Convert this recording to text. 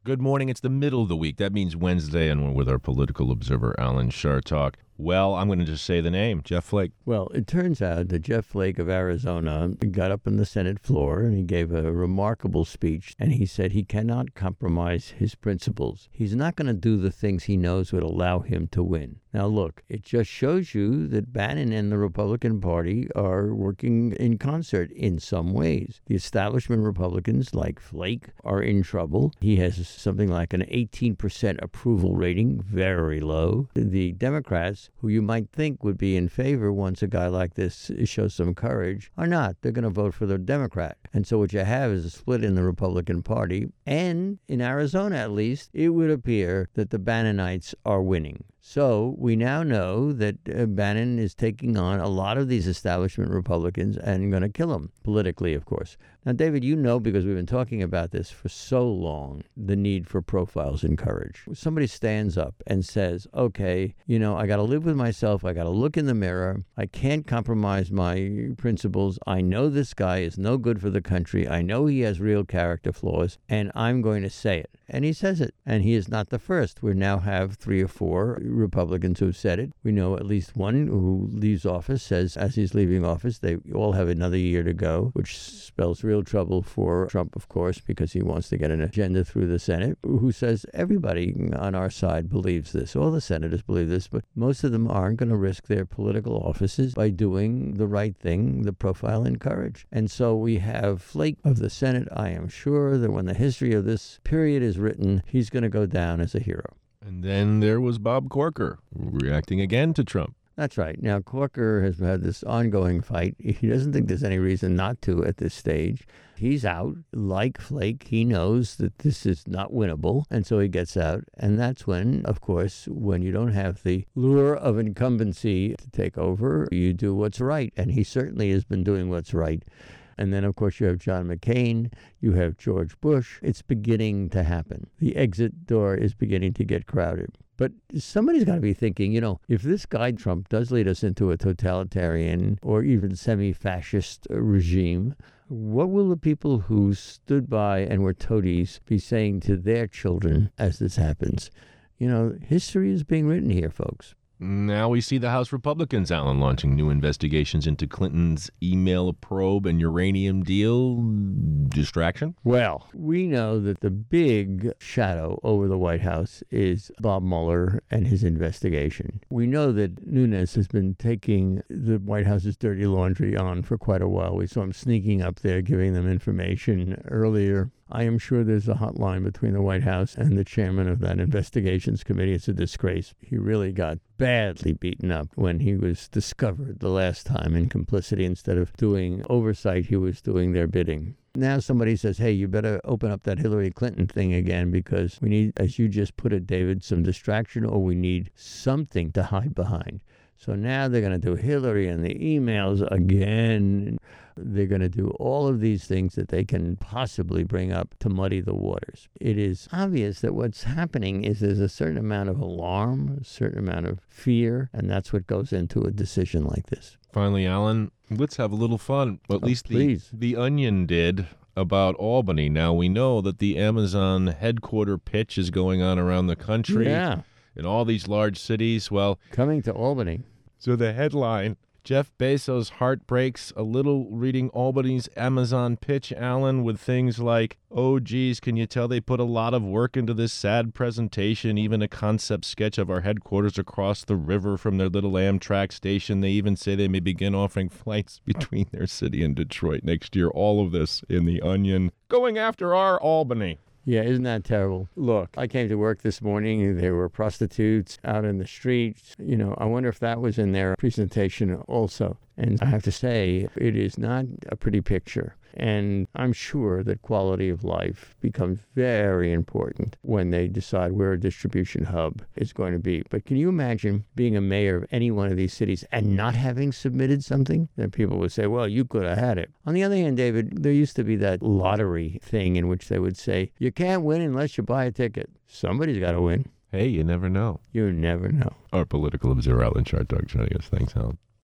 Good morning. It's the middle of the week. That means Wednesday, and we're with our political observer, Alan Chartock. Well, I'm going to just say the name, Jeff Flake. Well, it turns out that Jeff Flake of Arizona got up on the Senate floor and he gave a remarkable speech, and he said he cannot compromise his principles. He's not going to do the things he knows would allow him to win. Now, look, it just shows you that Bannon and the Republican Party are working in concert in some ways. The establishment Republicans, like Flake, are in trouble. He has something like an 18% approval rating, very low. The Democrats, who you might think would be in favor once a guy like this shows some courage, are not. They're going to vote for the Democrat. And so what you have is a split in the Republican Party. And in Arizona, at least, it would appear that the Bannonites are winning. So we now know that Bannon is taking on a lot of these establishment Republicans and going to kill them, politically, of course. Now, David, you know, because we've been talking about this for so long, the need for profiles in courage. Somebody stands up and says, okay, you know, I got to live with myself. I got to look in the mirror. I can't compromise my principles. I know this guy is no good for the country. I know he has real character flaws, and I'm going to say it. And he says it. And he is not the first. We now have 3 or 4 Republicans who've said it. We know at least one who leaves office says, as he's leaving office, they all have another year to go, which spells real trouble for Trump, of course, because he wants to get an agenda through the Senate, who says everybody on our side believes this. All the senators believe this, but most of them aren't going to risk their political offices by doing the right thing, the profile in courage. And so we have Flake of the Senate. I am sure that when the history of this period is written, he's going to go down as a hero. And then there was Bob Corker, reacting again to Trump. That's right. Now, Corker has had this ongoing fight. He doesn't think there's any reason not to at this stage. He's out. Like Flake, he knows that this is not winnable, and so he gets out. And that's when, of course, when you don't have the lure of incumbency to take over, you do what's right. And he certainly has been doing what's right. And then, of course, you have John McCain, you have George Bush. It's beginning to happen. The exit door is beginning to get crowded. But somebody's got to be thinking, you know, if this guy Trump does lead us into a totalitarian or even semi-fascist regime, what will the people who stood by and were toadies be saying to their children as this happens? You know, history is being written here, folks. Now we see the House Republicans, Alan, launching new investigations into Clinton's email probe and uranium deal. Distraction? Well, we know that the big shadow over the White House is Bob Mueller and his investigation. We know that Nunes has been taking the White House's dirty laundry on for quite a while. We saw him sneaking up there, giving them information earlier. I am sure there's a hotline between the White House and the chairman of that investigations committee. It's a disgrace. He really got badly beaten up when he was discovered the last time in complicity. Instead of doing oversight, he was doing their bidding. Now somebody says, hey, you better open up that Hillary Clinton thing again because we need, as you just put it, David, some distraction, or we need something to hide behind. So now they're going to do Hillary and the emails again. They're going to do all of these things that they can possibly bring up to muddy the waters. It is obvious that what's happening is there's a certain amount of alarm, a certain amount of fear, and that's what goes into a decision like this. Finally, Alan, let's have a little fun. Well, at least the Onion did about Albany. Now, we know that the Amazon headquarter pitch is going on around the country. Yeah. In all these large cities. Well, coming to Albany. So the headline, Jeff Bezos' heart breaks a little reading Albany's Amazon pitch, Alan, with things like, oh, geez, can you tell they put a lot of work into this sad presentation, even a concept sketch of our headquarters across the river from their little Amtrak station. They even say they may begin offering flights between their city and Detroit next year. All of this in the Onion, going after our Albany. Yeah, isn't that terrible? Look, I came to work this morning. There were prostitutes out in the streets. You know, I wonder if that was in their presentation also. And I have to say, it is not a pretty picture. And I'm sure that quality of life becomes very important when they decide where a distribution hub is going to be. But can you imagine being a mayor of any one of these cities and not having submitted something? Then people would say, well, you could have had it. On the other hand, David, there used to be that lottery thing in which they would say, you can't win unless you buy a ticket. Somebody's got to win. Hey, you never know. You never know. Our political observer, Alan Chartock, joining us. Thanks, Alan.